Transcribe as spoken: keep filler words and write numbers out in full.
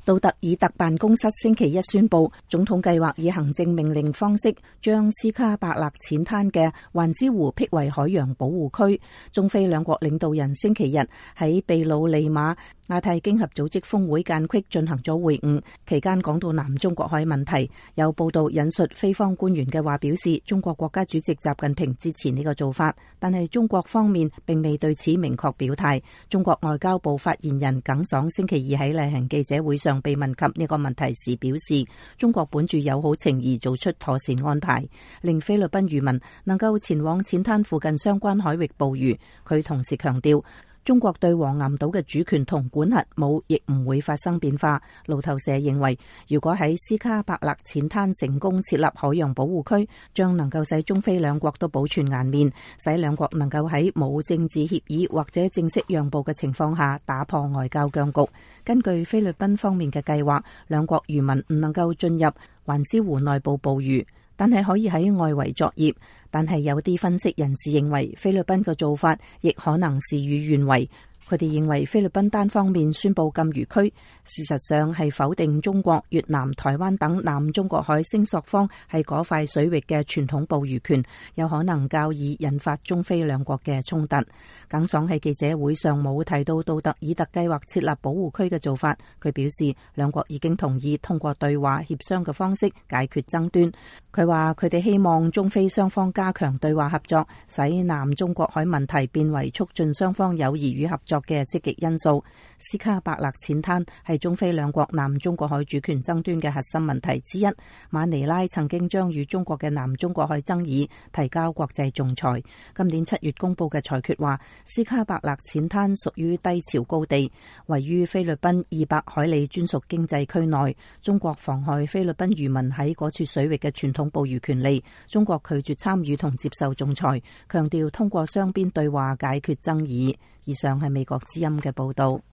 杜特爾特辦公室星期一宣布，總統計劃以行政命令方式將斯卡伯勒淺灘嘅環茲湖辟為海洋保護區。中非兩國領導人星期日喺秘魯利馬亞太經合組織峰會間隙進行咗會晤，期間講到南中國海問題。有報道引述非方官員嘅話表示，中國國家主席習近平支持呢個做法，但係中國方面並未對此明確表態。中國外交部發言人耿爽星期二喺例行記者會上被問及呢個問題時表示，中國本住友好情誼做出妥善安排，令菲律賓漁民能夠前往淺灘附近相關海域捕魚。佢同時強調，中國對黃岩島嘅主權同管轄冇亦唔會發生變化。路透社認為，如果喺斯卡伯勒淺灘成功設立海洋保護區，將能夠使中非兩國都保存顏面，使兩國能夠喺冇政治協議或者正式讓步嘅情況下打破外交僵局。根據菲律賓方面嘅計劃，兩國漁民唔能夠進入環茲湖內部捕魚，但係可以喺外圍作業。但係有啲分析人士認為，菲律賓嘅做法亦可能事與願違。佢哋認為菲律賓單方面宣布禁漁區，事實上係否定中國、越南、台灣等南中國海聲索方係嗰塊水域嘅傳統捕魚權，有可能較易引發中非兩國嘅衝突。耿爽喺記者會上冇提到杜特爾特計劃設立保護區嘅做法，佢表示兩國已經同意通過對話協商嘅方式解決爭端。佢話佢哋希望中非雙方加強對話合作，使南中國海問題變為促進雙方友誼與合作嘅積極因素。斯卡伯勒淺灘係中非兩國南中國海主權爭端嘅核心問題之一。馬尼拉曾經將與中國嘅南中國海爭議提交國際仲裁。今年七月公布嘅裁決話，斯卡伯勒淺灘屬於低潮高地，位於菲律賓二百海里專屬經濟區內。中國妨害菲律賓漁民喺嗰處水域嘅傳統捕魚權利。中國拒絕參與同接受仲裁，強調通過雙邊對話解決爭議。以上係美國之音嘅報道。